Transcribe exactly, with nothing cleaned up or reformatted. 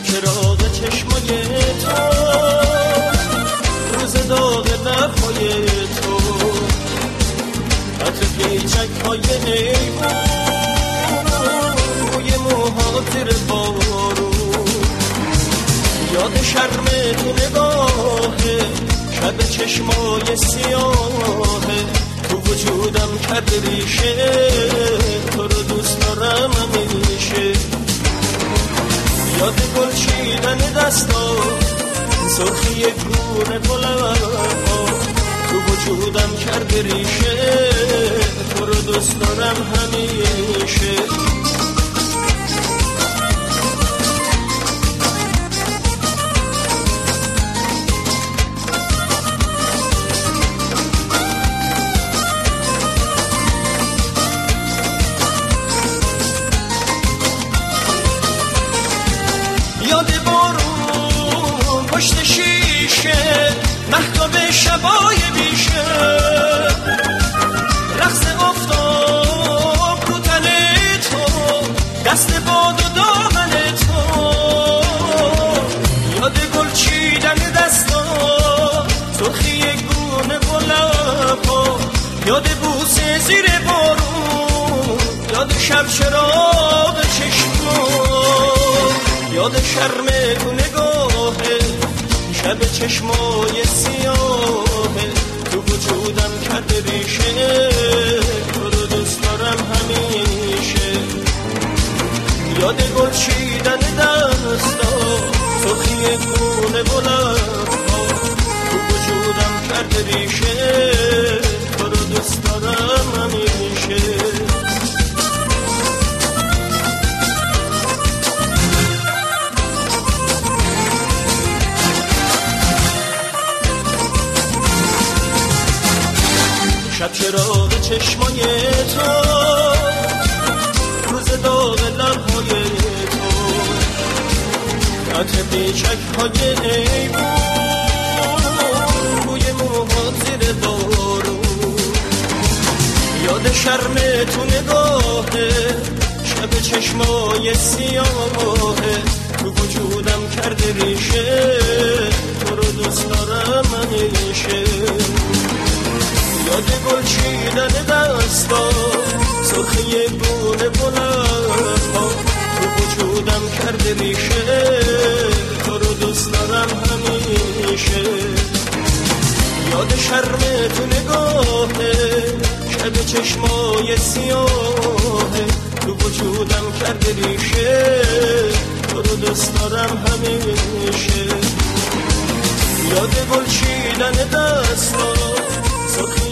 چراغ چشمای تو، روز داغ لبهای تو، عطر پیچک های حیوان، روی موهات زیر بارون، یاد شرم تو نگاهه، شب چشمای سیاهه، تو وجودم کرد ریشه، تو رو دوست دارم همیشه. یاد گل چیدن دستا، سرخی گونه بلبها، تو وجودم کرد ریشه، تو رو دوست دارم همیشه. یاد بارون پشت شیشه، مهتاب شبای بیشه، رقص آفتاب رو تن تو، دست باد و دامن تو، یاد گل چیدن دستا، سرخی گونه و لبها، یاد بوسه زیر بارون، یاد شب چراغ چشما، یاد شرم تو نگاهه، شب چشمای سیاهه، تو وجودم کرد ریشه، تو رو دوست دارم همیشه. یاد گل چیدن دستا، سرخی گونه و لبها، تو وجودم کرد ریشه، تو رو دوست دارم همیشه. شب چراغ چشمای تو، روز داغ لبهای تو، عطر پیچک های حیوان، بوی موهات زیر بارون، یاد شرم تو نگاهه، شب چشمای سیاهه، تو وجودم کرده ریشه، تو رو دوست دارم همیشه. یاد گل چیدن دستا، سرخی گونه بلبها، تو وجودم کرده ریشه، تو رو دوست دارم همیشه. یاد شرم تو نگاهه، شب چشمای سیاهه، تو وجودم کرده ریشه، تو رو دوست دارم همیشه. یاد گل چیدن دستا، سرخی